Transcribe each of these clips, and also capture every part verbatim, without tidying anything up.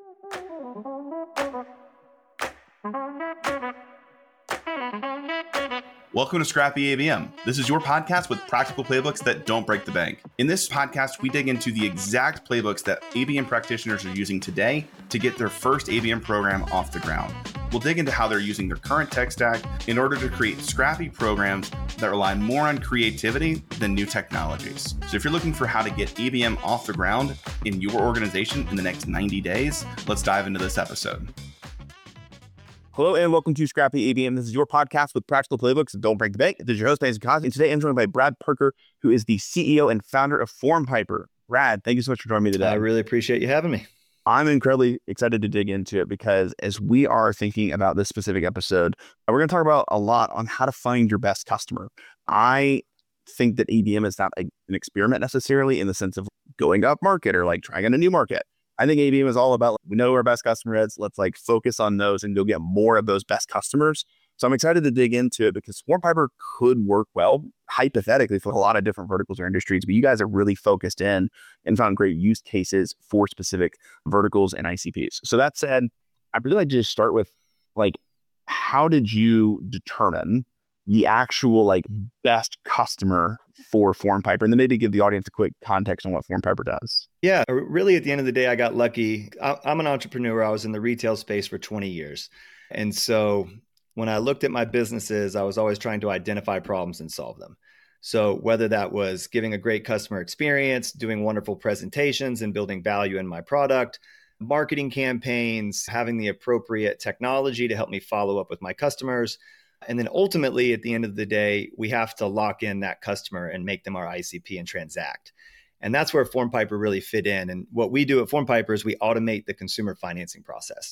Welcome to Scrappy A B M. This is your podcast with practical playbooks that don't break the bank. In this podcast, we dig into the exact playbooks that A B M practitioners are using today to get their first A B M program off the ground. We'll dig into how they're using their current tech stack in order to create scrappy programs that rely more on creativity than new technologies. So if you're looking for how to get A B M off the ground in your organization in the next ninety days, let's dive into this episode. Hello and welcome to Scrappy A B M. This is your podcast with practical playbooks that don't break the bank. This is your host, Mason Cosby, and today I'm joined by Brad Parker, who is the C E O and founder of FormPiper. Brad, thank you so much for joining me today. I really appreciate you having me. I'm incredibly excited to dig into it because as we are thinking about this specific episode, we're going to talk about a lot on how to find your best customer. I think that A B M is not a, an experiment necessarily in the sense of going up market or like trying in a new market. I think A B M is all about, we know who our best customer is. Let's like focus on those and go get more of those best customers. So I'm excited to dig into it because FormPiper could work well, hypothetically, for a lot of different verticals or industries, but you guys are really focused in and found great use cases for specific verticals and I C Ps. So that said, I'd really like to just start with like, how did you determine the actual like best customer for FormPiper? And then maybe give the audience a quick context on what FormPiper does. Yeah, really at the end of the day, I got lucky. I'm an entrepreneur. I was in the retail space for twenty years. And so when I looked at my businesses, I was always trying to identify problems and solve them. So whether that was giving a great customer experience, doing wonderful presentations and building value in my product, marketing campaigns, having the appropriate technology to help me follow up with my customers. And then ultimately, at the end of the day, we have to lock in that customer and make them our I C P and transact. And that's where FormPiper really fit in. And what we do at FormPiper is we automate the consumer financing process.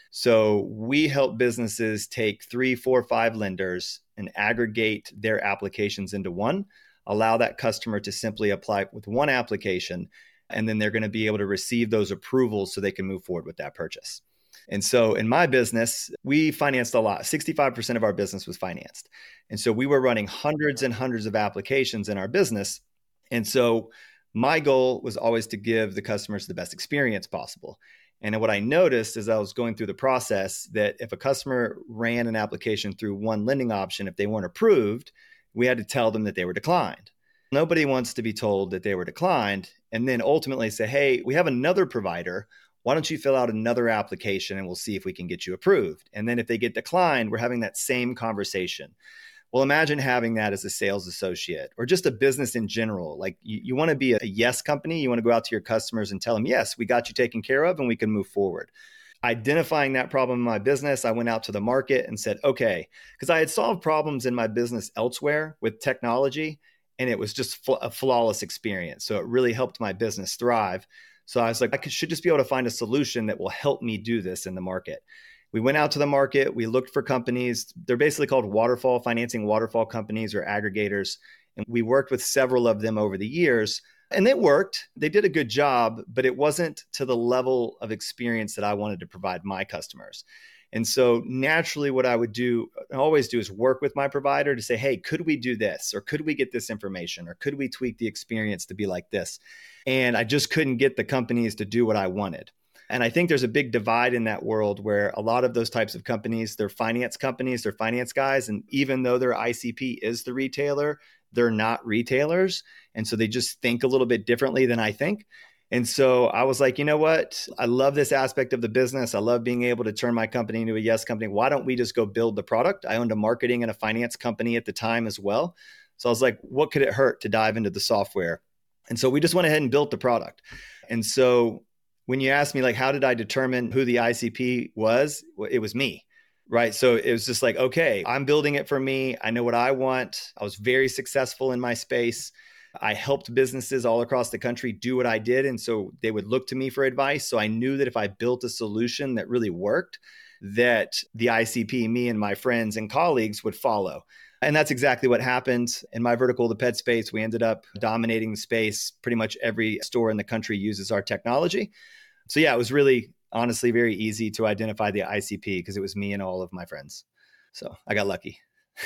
So we help businesses take three, four, five lenders and aggregate their applications into one, allow that customer to simply apply with one application, and then they're going to be able to receive those approvals so they can move forward with that purchase. And so in my business, we financed a lot. sixty-five percent of our business was financed. And so we were running hundreds and hundreds of applications in our business. And so my goal was always to give the customers the best experience possible. And what I noticed as I was going through the process, that if a customer ran an application through one lending option, if they weren't approved, we had to tell them that they were declined. Nobody wants to be told that they were declined and then ultimately say, hey, we have another provider. Why don't you fill out another application and we'll see if we can get you approved? And then if they get declined, we're having that same conversation. Well, imagine having that as a sales associate or just a business in general. Like you, you want to be a yes company. You want to go out to your customers and tell them, yes, we got you taken care of and we can move forward. Identifying that problem in my business, I went out to the market and said, okay, because I had solved problems in my business elsewhere with technology and it was just fl- a flawless experience. So it really helped my business thrive. So I was like, I could, should just be able to find a solution that will help me do this in the market. We went out to the market. We looked for companies. They're basically called waterfall financing, waterfall companies or aggregators. And we worked with several of them over the years. And it worked. They did a good job, but it wasn't to the level of experience that I wanted to provide my customers. And so naturally, what I would do, always do is work with my provider to say, hey, could we do this? Or could we get this information? Or could we tweak the experience to be like this? And I just couldn't get the companies to do what I wanted. And I think there's a big divide in that world where a lot of those types of companies, they're finance companies, they're finance guys. And even though their I C P is the retailer, they're not retailers. And so they just think a little bit differently than I think. And so I was like, you know what? I love this aspect of the business. I love being able to turn my company into a yes company. Why don't we just go build the product? I owned a marketing and a finance company at the time as well. So I was like, what could it hurt to dive into the software? And so we just went ahead and built the product. And so when you ask me, like, how did I determine who the I C P was? It was me, right? So it was just like, okay, I'm building it for me. I know what I want. I was very successful in my space. I helped businesses all across the country do what I did. And so they would look to me for advice. So I knew that if I built a solution that really worked, that the I C P, me and my friends and colleagues would follow. And that's exactly what happened. In my vertical, the pet space, we ended up dominating the space. Pretty much every store in the country uses our technology. So yeah, it was really, honestly, very easy to identify the I C P because it was me and all of my friends. So I got lucky.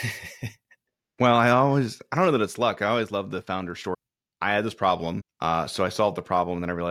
Well, I always, I don't know that it's luck. I always love the founder story. I had this problem. Uh, so I solved the problem and then I realized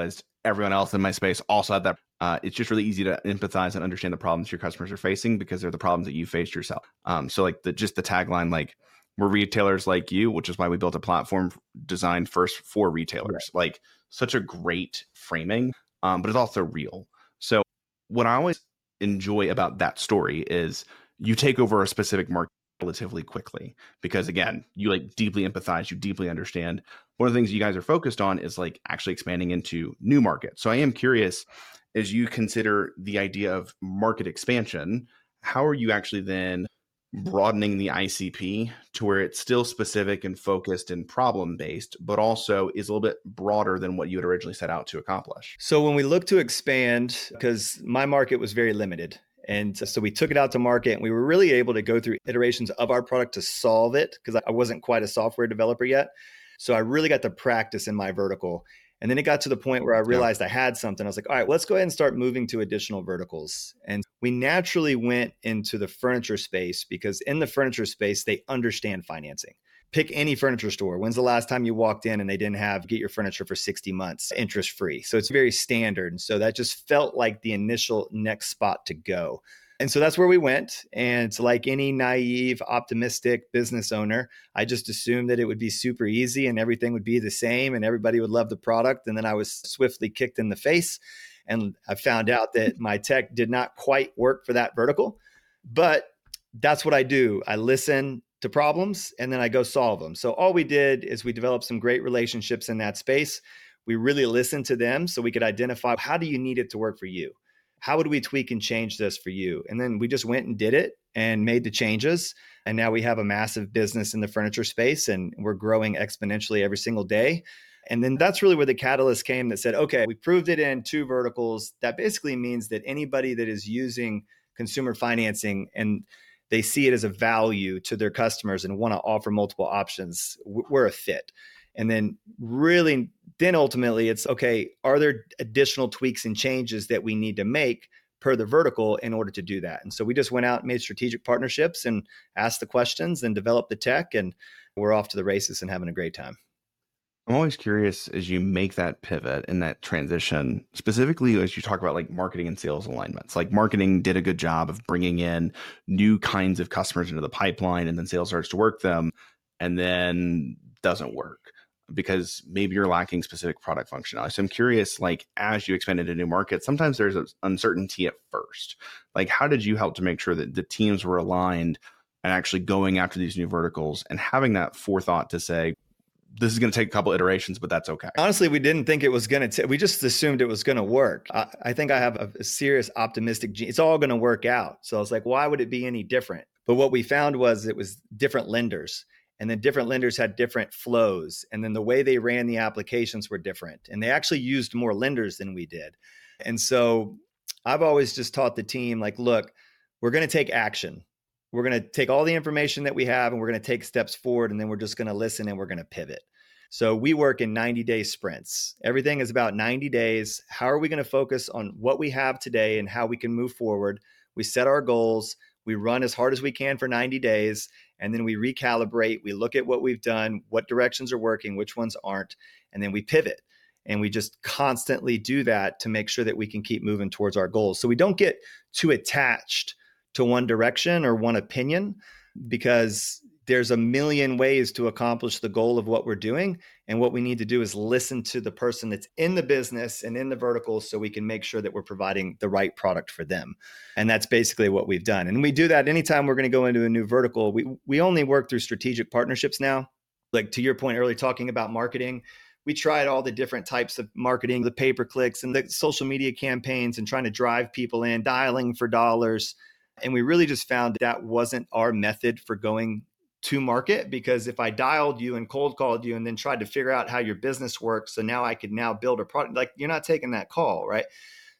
everyone else in my space also had that. Uh, it's just really easy to empathize and understand the problems your customers are facing because they're the problems that you faced yourself. Um, so like the just the tagline, like we're retailers like you, which is why we built a platform designed first for retailers. Right. Like such a great framing, um, but it's also real. So what I always enjoy about that story is you take over a specific market relatively quickly because again, you like deeply empathize, you deeply understand. One of the things you guys are focused on is like actually expanding into new markets. So I am curious, as you consider the idea of market expansion, how are you actually then broadening the I C P to where it's still specific and focused and problem based, but also is a little bit broader than what you had originally set out to accomplish? So when we look to expand, because my market was very limited. And so we took it out to market and we were really able to go through iterations of our product to solve it because I wasn't quite a software developer yet. So I really got to practice in my vertical. And then it got to the point where I realized yeah. I had something. I was like, all right, let's go ahead and start moving to additional verticals. And we naturally went into the furniture space because in the furniture space, they understand financing. Pick any furniture store. When's the last time you walked in and they didn't have get your furniture for sixty months interest free? So it's very standard. And so that just felt like the initial next spot to go. And so that's where we went. And like any naive, optimistic business owner, I just assumed that it would be super easy and everything would be the same and everybody would love the product. And then I was swiftly kicked in the face. And I found out that my tech did not quite work for that vertical. But that's what I do. I listen to problems and then I go solve them. So all we did is we developed some great relationships in that space. We really listened to them so we could identify, how do you need it to work for you? How would we tweak and change this for you? And then we just went and did it and made the changes. And now we have a massive business in the furniture space and we're growing exponentially every single day. And then that's really where the catalyst came that said, okay, we proved it in two verticals. That basically means that anybody that is using consumer financing and they see it as a value to their customers and want to offer multiple options, we're a fit. And then really, then ultimately it's, okay, are there additional tweaks and changes that we need to make per the vertical in order to do that? And so we just went out and made strategic partnerships and asked the questions and developed the tech, and we're off to the races and having a great time. I'm always curious as you make that pivot and that transition, specifically as you talk about like marketing and sales alignments. Like marketing did a good job of bringing in new kinds of customers into the pipeline, and then sales starts to work them and then doesn't work because maybe you're lacking specific product functionality. So I'm curious, like as you expand into new markets, sometimes there's an uncertainty at first. Like how did you help to make sure that the teams were aligned and actually going after these new verticals and having that forethought to say, this is going to take a couple iterations, but that's okay? Honestly, we didn't think it was going to, we just assumed it was going to work. I, I think I have a, a serious optimistic gene. It's all going to work out. So I was like, why would it be any different? But what we found was it was different lenders, and then different lenders had different flows. And then the way they ran the applications were different. And they actually used more lenders than we did. And so I've always just taught the team, like, look, we're going to take action. We're going to take all the information that we have and we're going to take steps forward, and then we're just going to listen and we're going to pivot. So we work in ninety day sprints. Everything is about ninety days. How are we going to focus on what we have today and how we can move forward? We set our goals. We run as hard as we can for ninety days, and then we recalibrate. We look at what we've done, what directions are working, which ones aren't, and then we pivot. And we just constantly do that to make sure that we can keep moving towards our goals. So we don't get too attached to one direction or one opinion, because there's a million ways to accomplish the goal of what we're doing. And what we need to do is listen to the person that's in the business and in the vertical so we can make sure that we're providing the right product for them. And that's basically what we've done. And we do that anytime we're going to go into a new vertical. We, we only work through strategic partnerships now. Like to your point earlier, talking about marketing, we tried all the different types of marketing, the pay-per-clicks and the social media campaigns and trying to drive people in, dialing for dollars. And we really just found that wasn't our method for going to market, because if I dialed you and cold called you and then tried to figure out how your business works, so now I could now build a product, like you're not taking that call, right?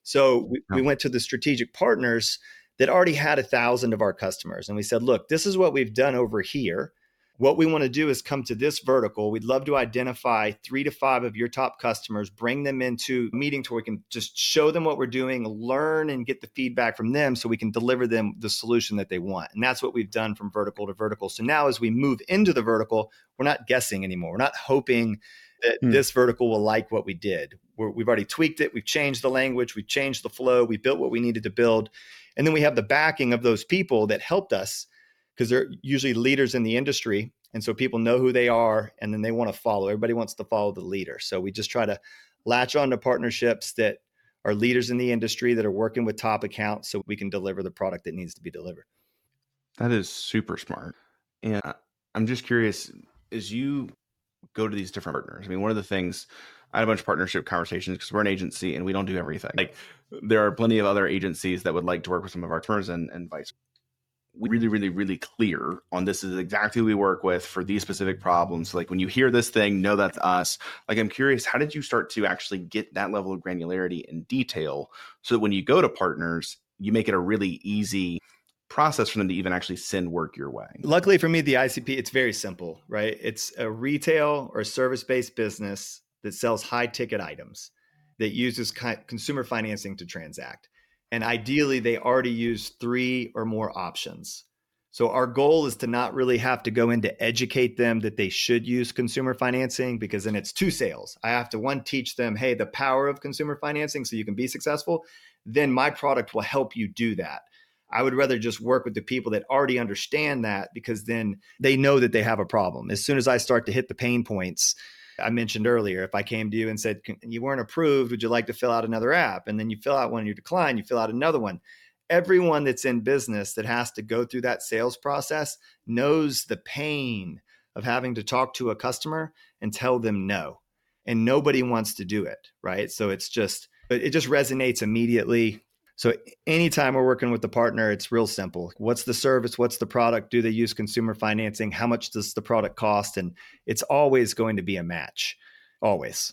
So we, we went to the strategic partners that already had a thousand of our customers. And we said, look, this is what we've done over here. What we want to do is come to this vertical. We'd love to identify three to five of your top customers, bring them into a meeting to where we can just show them what we're doing, learn and get the feedback from them so we can deliver them the solution that they want. And that's what we've done from vertical to vertical. So now as we move into the vertical, we're not guessing anymore. We're not hoping that hmm. this vertical will like what we did. We're, we've already tweaked it. We've changed the language. We've changed the flow. We built what we needed to build. And then we have the backing of those people that helped us, because they're usually leaders in the industry. And so people know who they are, and then they want to follow. Everybody wants to follow the leader. So we just try to latch on to partnerships that are leaders in the industry that are working with top accounts so we can deliver the product that needs to be delivered. That is super smart. And I'm just curious, as you go to these different partners, I mean, one of the things, I had a bunch of partnership conversations because we're an agency and we don't do everything. Like there are plenty of other agencies that would like to work with some of our partners and, and vice versa. We're really, really, really clear on this is exactly who we work with for these specific problems. Like when you hear this thing, know that's us. Like, I'm curious, how did you start to actually get that level of granularity and detail so that when you go to partners, you make it a really easy process for them to even actually send work your way? Luckily for me, the I C P, it's very simple, right? It's a retail or service-based business that sells high ticket items that uses consumer financing to transact. And ideally, they already use three or more options. So our goal is to not really have to go in to educate them that they should use consumer financing, because then it's two sales. I have to, one, teach them, hey, the power of consumer financing so you can be successful. Then my product will help you do that. I would rather just work with the people that already understand that, because then they know that they have a problem. As soon as I start to hit the pain points, I mentioned earlier, if I came to you and said, you weren't approved, would you like to fill out another app? And then you fill out one, you decline, you fill out another one. Everyone that's in business that has to go through that sales process knows the pain of having to talk to a customer and tell them no. And nobody wants to do it, right? So it's just, it just resonates immediately. So anytime we're working with the partner, it's real simple. What's the service? What's the product? Do they use consumer financing? How much does the product cost? And it's always going to be a match, always.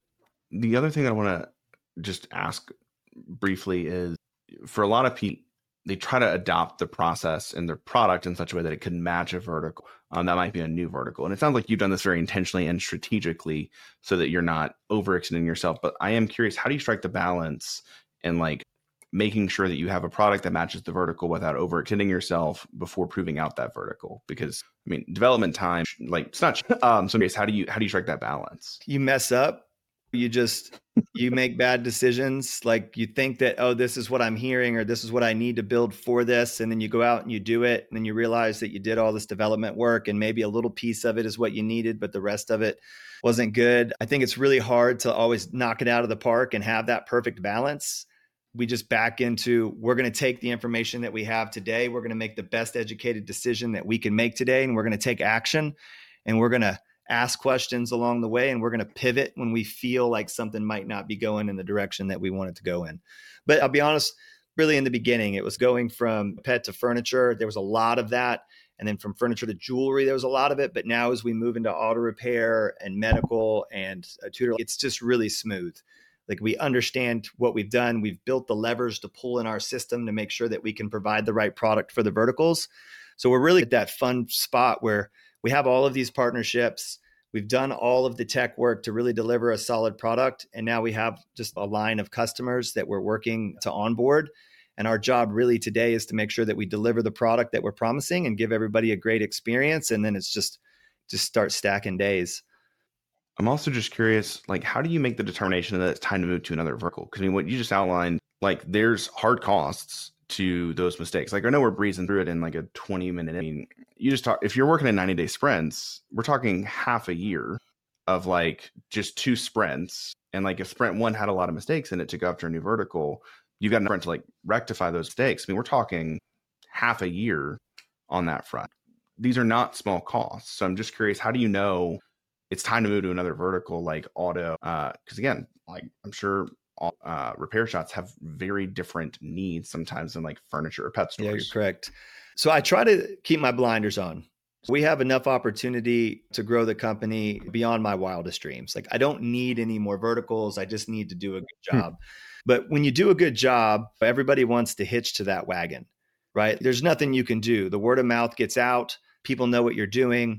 The other thing I want to just ask briefly is, for a lot of people, they try to adopt the process in their product in such a way that it could match a vertical. Um, that might be a new vertical. And it sounds like you've done this very intentionally and strategically so that you're not overextending yourself. But I am curious, how do you strike the balance in like making sure that you have a product that matches the vertical without overextending yourself before proving out that vertical? Because I mean, development time, like it's not, um, so anyways, how do you, how do you strike that balance? You mess up, you just, you make bad decisions. Like you think that, oh, this is what I'm hearing, or this is what I need to build for this. And then you go out and you do it. And then you realize that you did all this development work and maybe a little piece of it is what you needed, but the rest of it wasn't good. I think it's really hard to always knock it out of the park and have that perfect balance. We just back into, we're going to take the information that we have today. We're going to make the best educated decision that we can make today. And we're going to take action, and we're going to ask questions along the way. And we're going to pivot when we feel like something might not be going in the direction that we want it to go in. But I'll be honest, really in the beginning, it was going from pet to furniture. There was a lot of that. And then from furniture to jewelry, there was a lot of it. But now as we move into auto repair and medical and a tutor, it's just really smooth. Like we understand what we've done. We've built the levers to pull in our system to make sure that we can provide the right product for the verticals. So we're really at that fun spot where we have all of these partnerships. We've done all of the tech work to really deliver a solid product. And now we have just a line of customers that we're working to onboard. And our job really today is to make sure that we deliver the product that we're promising and give everybody a great experience. And then it's just, just start stacking days. I'm also just curious, like, how do you make the determination that it's time to move to another vertical? Because I mean, what you just outlined, like, there's hard costs to those mistakes. Like, I know we're breezing through it in like a twenty minute. I mean, you just talk, if you're working in ninety day sprints, we're talking half a year of like just two sprints. And like if sprint one had a lot of mistakes in it to go after a new vertical, you've got a sprint to like rectify those mistakes. I mean, we're talking half a year on that front. These are not small costs. So I'm just curious, how do you know it's time to move to another vertical like auto? Uh, because again, like I'm sure all, uh, repair shops have very different needs sometimes than like furniture or pet stores. Yeah, you're correct. So I try to keep my blinders on. We have enough opportunity to grow the company beyond my wildest dreams. Like I don't need any more verticals. I just need to do a good job. Hmm. But when you do a good job, everybody wants to hitch to that wagon, right? There's nothing you can do. The word of mouth gets out. People know what you're doing.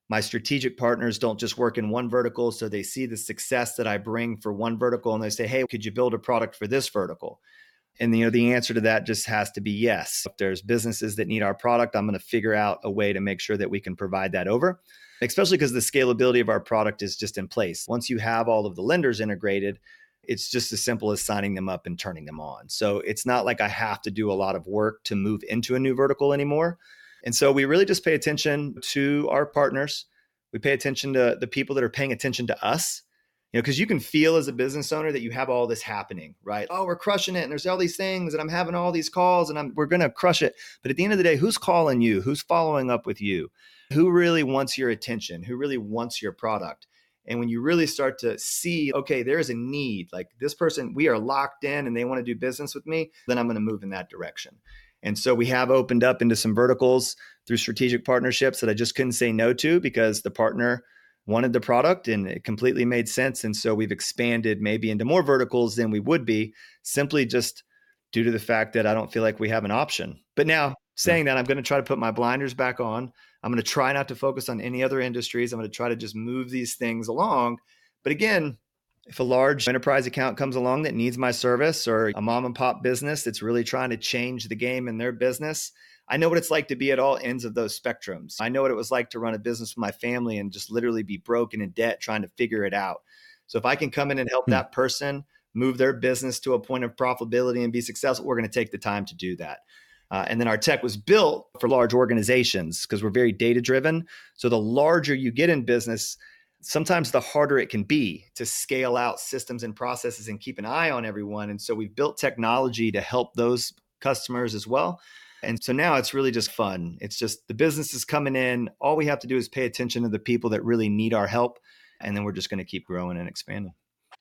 My strategic partners don't just work in one vertical. So they see the success that I bring for one vertical and they say, hey, could you build a product for this vertical? And you know, the answer to that just has to be yes. If there's businesses that need our product, I'm going to figure out a way to make sure that we can provide that over, especially because the scalability of our product is just in place. Once you have all of the lenders integrated, it's just as simple as signing them up and turning them on. So it's not like I have to do a lot of work to move into a new vertical anymore. And so we really just pay attention to our partners. We pay attention to the people that are paying attention to us, you know, because you can feel as a business owner that you have all this happening, right? Oh, we're crushing it. And there's all these things and I'm having all these calls and I'm, we're going to crush it. But at the end of the day, who's calling you? Who's following up with you? Who really wants your attention? Who really wants your product? And when you really start to see, okay, there's a need, like this person, we are locked in and they want to do business with me, then I'm going to move in that direction. And so we have opened up into some verticals through strategic partnerships that I just couldn't say no to because the partner wanted the product and it completely made sense. And so we've expanded maybe into more verticals than we would be simply just due to the fact that I don't feel like we have an option. But now saying that, I'm going to try to put my blinders back on. I'm going to try not to focus on any other industries. I'm going to try to just move these things along. But again, if a large enterprise account comes along that needs my service or a mom and pop business that's really trying to change the game in their business, I know what it's like to be at all ends of those spectrums. I know what it was like to run a business with my family and just literally be broken in debt trying to figure it out. So if I can come in and help that person move their business to a point of profitability and be successful, we're going to take the time to do that. Uh, and then our tech was built for large organizations because we're very data driven. So the larger you get in business, sometimes the harder it can be to scale out systems and processes and keep an eye on everyone. And so we've built technology to help those customers as well. And so now it's really just fun. It's just the business is coming in. All we have to do is pay attention to the people that really need our help. And then we're just going to keep growing and expanding.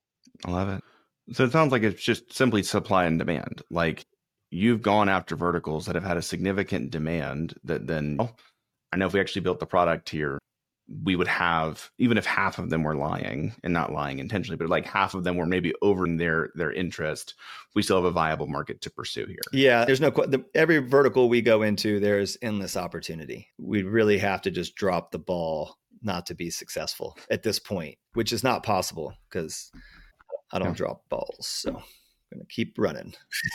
I love it. So it sounds like it's just simply supply and demand. Like you've gone after verticals that have had a significant demand that then, oh, I know if we actually built the product here, we would have, even if half of them were lying and not lying intentionally, but like half of them were maybe over in their, their interest, we still have a viable market to pursue here. Yeah, there's no, the, every vertical we go into, there's endless opportunity. We really have to just drop the ball not to be successful at this point, which is not possible because I don't yeah. drop balls. So I'm going to keep running.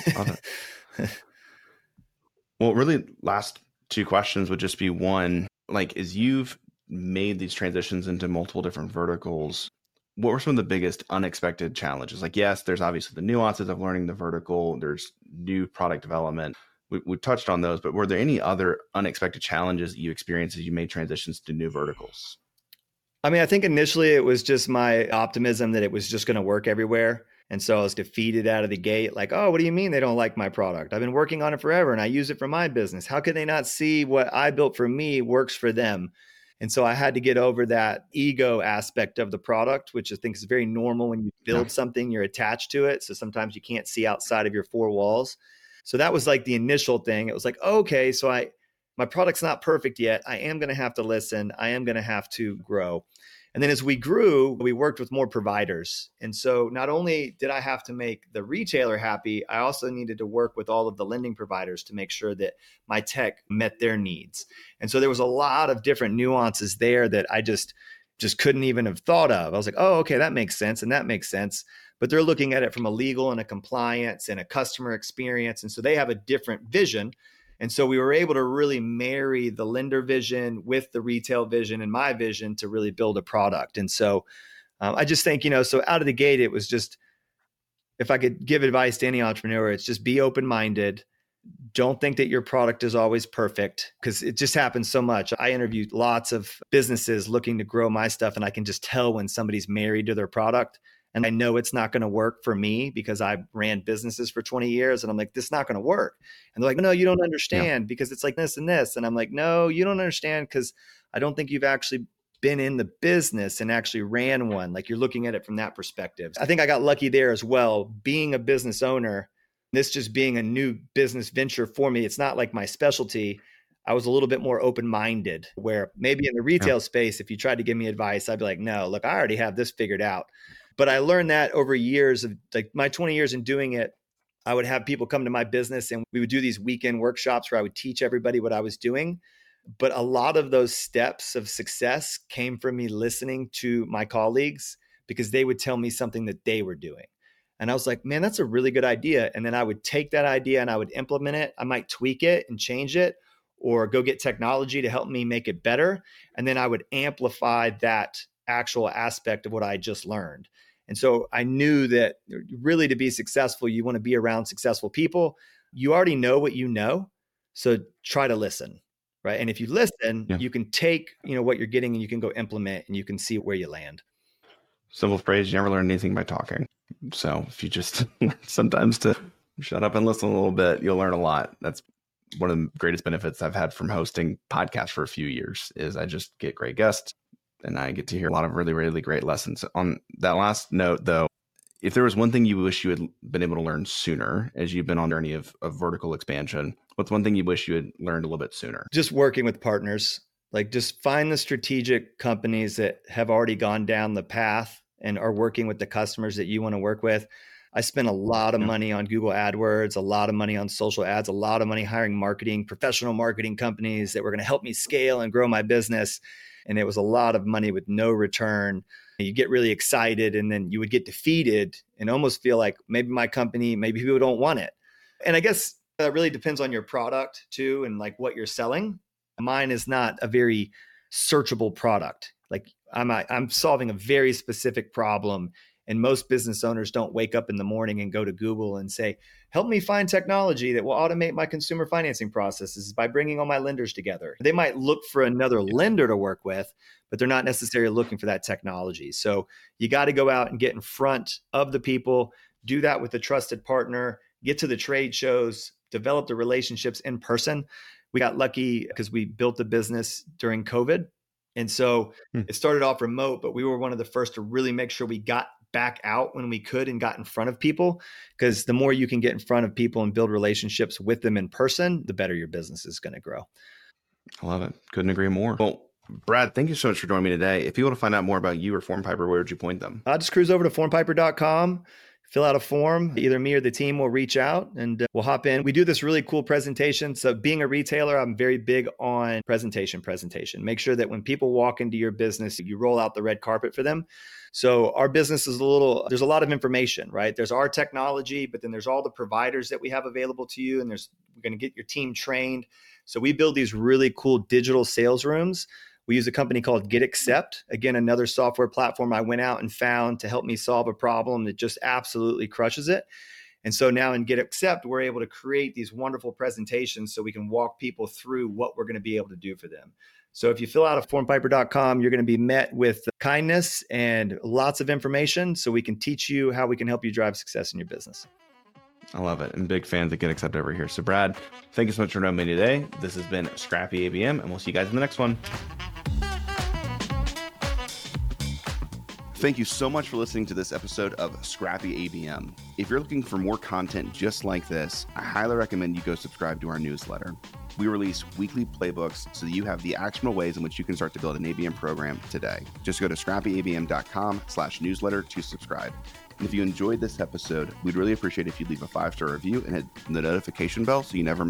Well, really last two questions would just be one, like, as you've made these transitions into multiple different verticals, what were some of the biggest unexpected challenges? Like, yes, there's obviously the nuances of learning the vertical, there's new product development. We, we touched on those, but were there any other unexpected challenges that you experienced as you made transitions to new verticals? I mean, I think initially it was just my optimism that it was just going to work everywhere. And so I was defeated out of the gate, like, oh, what do you mean they don't like my product? I've been working on it forever and I use it for my business. How could they not see what I built for me works for them? And so I had to get over that ego aspect of the product, which I think is very normal when you build yeah. something, you're attached to it. So sometimes you can't see outside of your four walls. So that was like the initial thing. It was like, okay, so I, my product's not perfect yet. I am going to have to listen. I am going to have to grow. And then as we grew, we worked with more providers. And so not only did I have to make the retailer happy, I also needed to work with all of the lending providers to make sure that my tech met their needs. And so there was a lot of different nuances there that I just, just couldn't even have thought of. I was like, oh, okay, that makes sense. And that makes sense. But they're looking at it from a legal and a compliance and a customer experience. And so they have a different vision. And so we were able to really marry the lender vision with the retail vision and my vision to really build a product. And so um, I just think, you know, so out of the gate, it was just, if I could give advice to any entrepreneur, it's just be open-minded. Don't think that your product is always perfect because it just happens so much. I interviewed lots of businesses looking to grow my stuff, and I can just tell when somebody's married to their product. And I know it's not going to work for me because I ran businesses for twenty years. And I'm like, this is not going to work. And they're like, no, you don't understand yeah. because it's like this and this. And I'm like, no, you don't understand because I don't think you've actually been in the business and actually ran one. Like you're looking at it from that perspective. I think I got lucky there as well. Being a business owner, this just being a new business venture for me, it's not like my specialty. I was a little bit more open-minded where maybe in the retail yeah. space, if you tried to give me advice, I'd be like, no, look, I already have this figured out. But I learned that over years of like my twenty years in doing it, I would have people come to my business and we would do these weekend workshops where I would teach everybody what I was doing. But a lot of those steps of success came from me listening to my colleagues because they would tell me something that they were doing. And I was like, man, that's a really good idea. And then I would take that idea and I would implement it. I might tweak it and change it or go get technology to help me make it better. And then I would amplify that actual aspect of what I just learned. And so I knew that really to be successful, you want to be around successful people. You already know what you know. So try to listen, right? And if you listen, yeah. you can take, you know, what you're getting and you can go implement and you can see where you land. Simple phrase, you never learn anything by talking. So if you just sometimes to shut up and listen a little bit, you'll learn a lot. That's one of the greatest benefits I've had from hosting podcasts for a few years is I just get great guests and I get to hear a lot of really, really great lessons. On that last note, though, if there was one thing you wish you had been able to learn sooner as you've been on a journey of, of vertical expansion, what's one thing you wish you had learned a little bit sooner? Just working with partners. Like just find the strategic companies that have already gone down the path and are working with the customers that you want to work with. I spent a lot of yeah. money on Google AdWords, a lot of money on social ads, a lot of money hiring marketing, professional marketing companies that were going to help me scale and grow my business. And it was a lot of money with no return. You get really excited and then you would get defeated and almost feel like maybe my company, maybe people don't want it. And I guess that really depends on your product too and like what you're selling. Mine is not a very searchable product. Like I'm, I'm solving a very specific problem. And most business owners don't wake up in the morning and go to Google and say, help me find technology that will automate my consumer financing processes by bringing all my lenders together. They might look for another lender to work with, but they're not necessarily looking for that technology. So you got to go out and get in front of the people, do that with a trusted partner, get to the trade shows, develop the relationships in person. We got lucky because we built the business during COVID. And so hmm. it started off remote, but we were one of the first to really make sure we got back out when we could and got in front of people, because the more you can get in front of people and build relationships with them in person, the better your business is going to grow. I love it. Couldn't agree more. Well, Brad, thank you so much for joining me today. If people want to find out more about you or FormPiper, where would you point them? I'll just cruise over to form piper dot com. Fill out a form. Either me or the team will reach out and uh, we'll hop in. We do this really cool presentation. So being a retailer, I'm very big on presentation, presentation. Make sure that when people walk into your business, you roll out the red carpet for them. So our business is a little, there's a lot of information, right? There's our technology, but then there's all the providers that we have available to you. And there's, we're going to get your team trained. So we build these really cool digital sales rooms. We use a company called GetAccept. Again, another software platform I went out and found to help me solve a problem that just absolutely crushes it. And so now in GetAccept, we're able to create these wonderful presentations so we can walk people through what we're going to be able to do for them. So if you fill out a form piper dot com, you're going to be met with kindness and lots of information so we can teach you how we can help you drive success in your business. I love it. And big fans of GetAccept over here. So Brad, thank you so much for joining me today. This has been Scrappy A B M, and we'll see you guys in the next one. Thank you so much for listening to this episode of Scrappy A B M. If you're looking for more content just like this, I highly recommend you go subscribe to our newsletter. We release weekly playbooks so that you have the actionable ways in which you can start to build an A B M program today. Just go to scrappy A B M dot com slash newsletter to subscribe. And if you enjoyed this episode, we'd really appreciate if you'd leave a five-star review and hit the notification bell so you never